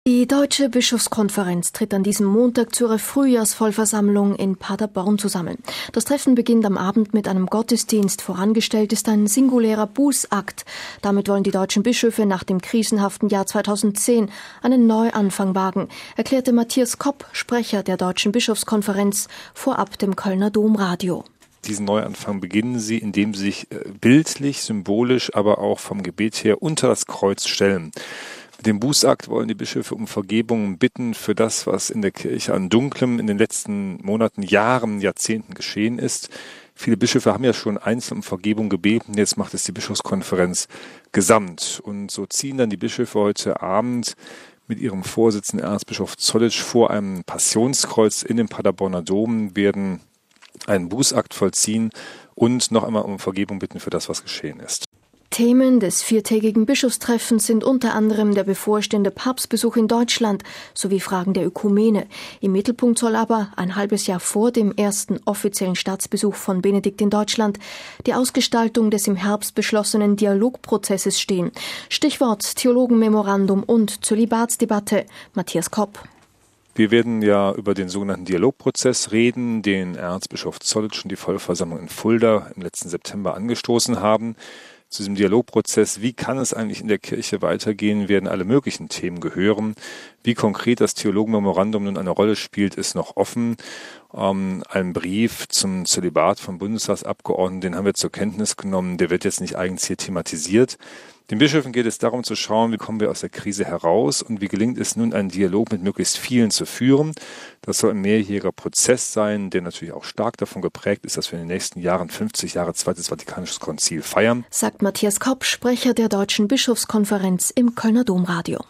Die Deutsche Bischofskonferenz tritt an diesem Montag zu ihrer Frühjahrsvollversammlung in Paderborn zusammen. Das Treffen beginnt am Abend mit einem Gottesdienst. Vorangestellt ist ein singulärer Bußakt. Damit wollen die deutschen Bischöfe nach dem krisenhaften Jahr 2010 einen Neuanfang wagen, erklärte Matthias Kopp, Sprecher der Deutschen Bischofskonferenz, vorab dem Kölner Domradio. Diesen Neuanfang beginnen sie, indem sie sich bildlich, symbolisch, aber auch vom Gebet her unter das Kreuz stellen. Mit dem Bußakt wollen die Bischöfe um Vergebung bitten für das, was in der Kirche an Dunklem in den letzten Monaten, Jahren, Jahrzehnten geschehen ist. Viele Bischöfe haben ja schon einzeln um Vergebung gebeten, jetzt macht es die Bischofskonferenz gesamt. Und so ziehen dann die Bischöfe heute Abend mit ihrem Vorsitzenden Erzbischof Zollitsch vor einem Passionskreuz in dem Paderborner Dom, werden einen Bußakt vollziehen und noch einmal um Vergebung bitten für das, was geschehen ist. Themen des viertägigen Bischofstreffens sind unter anderem der bevorstehende Papstbesuch in Deutschland sowie Fragen der Ökumene. Im Mittelpunkt soll aber ein halbes Jahr vor dem ersten offiziellen Staatsbesuch von Benedikt in Deutschland die Ausgestaltung des im Herbst beschlossenen Dialogprozesses stehen. Stichwort Theologenmemorandum und Zölibatsdebatte. Matthias Kopp. Wir werden ja über den sogenannten Dialogprozess reden, den Erzbischof Zollitsch und die Vollversammlung in Fulda im letzten September angestoßen haben. Zu diesem Dialogprozess, wie kann es eigentlich in der Kirche weitergehen, werden alle möglichen Themen gehören. Wie konkret das Theologenmemorandum nun eine Rolle spielt, ist noch offen. Ein Brief zum Zölibat vom Bundestagsabgeordneten, den haben wir zur Kenntnis genommen, der wird jetzt nicht eigens hier thematisiert. Den Bischöfen geht es darum zu schauen, wie kommen wir aus der Krise heraus und wie gelingt es nun, einen Dialog mit möglichst vielen zu führen. Das soll ein mehrjähriger Prozess sein, der natürlich auch stark davon geprägt ist, dass wir in den nächsten Jahren 50 Jahre Zweites Vatikanisches Konzil feiern. Sagt Matthias Kopp, Sprecher der Deutschen Bischofskonferenz im Kölner Domradio.